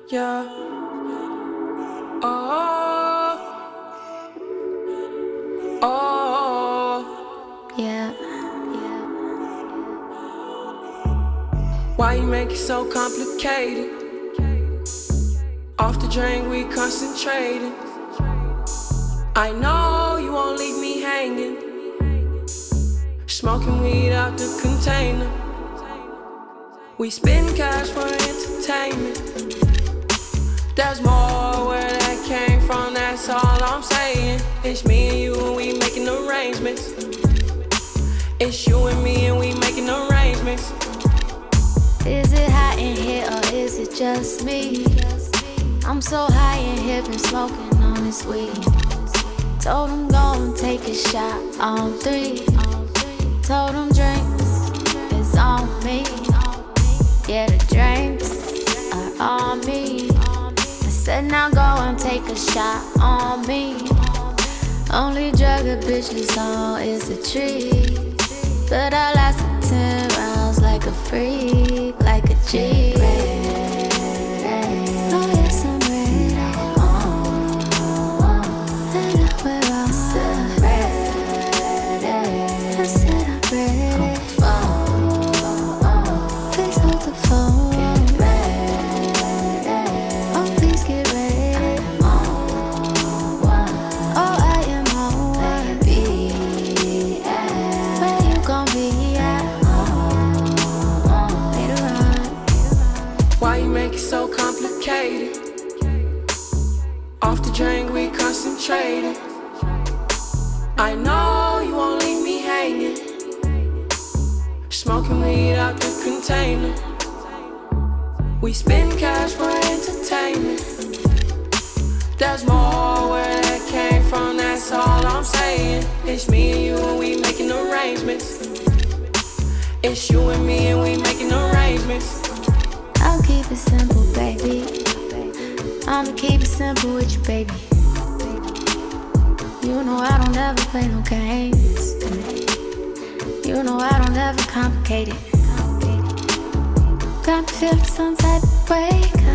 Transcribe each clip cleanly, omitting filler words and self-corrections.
Yeah. Oh. Oh. Yeah. Why you make it so complicated? Off the drain, we concentrating. I know you won't leave me hanging. Smoking weed out the container. We spend cash for entertainment. There's more where that came from, that's all I'm saying. It's me and you and we making arrangements. It's you and me and we making arrangements. Is it hot in here or is it just me? I'm so high in here, been smoking on this weed. Told him go and take a shot on 3. Told him drinks is on me. Yeah, the drinks are on me. I said now go and take a shot on me. Only drug a bitch is on is the tree. But I lasted 10 rounds like a freak, like a G. Oh yes, I'm ready. And I wear all I said I'm ready. Please hold the phone. Oh, please get ready. Oh, I am on one. Where you gon' be at? Later on. Why you make it so complicated? Off the drain, we concentrating. I know you won't leave me hanging. Smoking weed out the container. We spend cash for entertainment. There's more where that came from, that's all I'm saying. It's me and you and we making arrangements. It's you and me and we making arrangements. I'll keep it simple, baby. I'ma keep it simple with you, baby. You know I don't ever play no games. You know I don't ever complicate it. Got me feeling some type of way.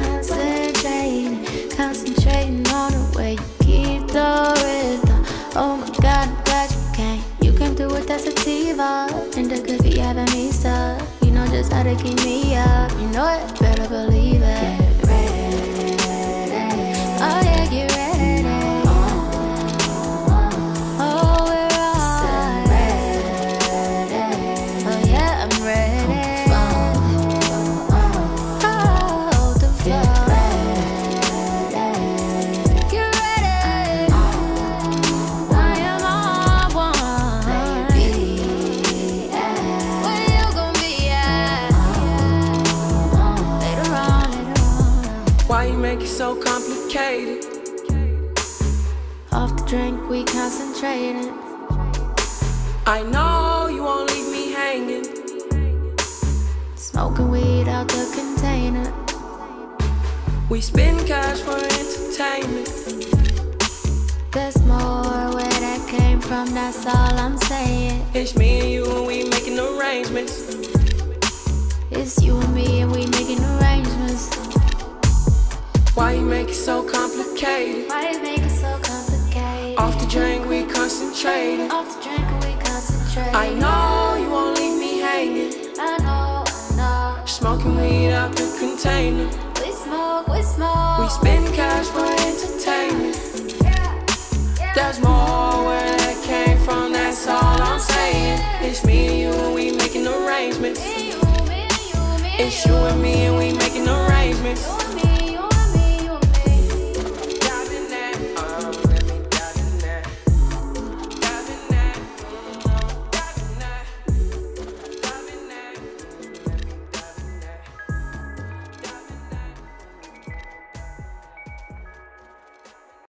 Concentrating on the way you keep the rhythm. Oh my God, I'm glad you came. You came through with that sativa, and it could be having me stuck. You know just how to keep me up. You know it, better believe it. Get ready. Oh yeah, get ready. Oh, we're all ready. Oh yeah, I'm ready. Oh, the floor. Get ready. I am on one. Where you gon' be at? Later on. Why you make it so complicated? Off the drink, we concentrating. I know you won't leave me hanging. Smoking weed out the container. We spend cash for entertainment. There's more where that came from, that's all I'm saying. It's me and you and we making arrangements. It's you and me and we making arrangements. Why you make it so complicated? Why you make it so complicated? Off the drink, we concentrating. Off the drink and we concentrate. I know you won't leave me hanging. I know. Smoking weed out the container. We smoke. We spend cash for entertainment. There's more where that came from, that's all I'm saying. It's me and you and we making arrangements. It's you and me and we making arrangements.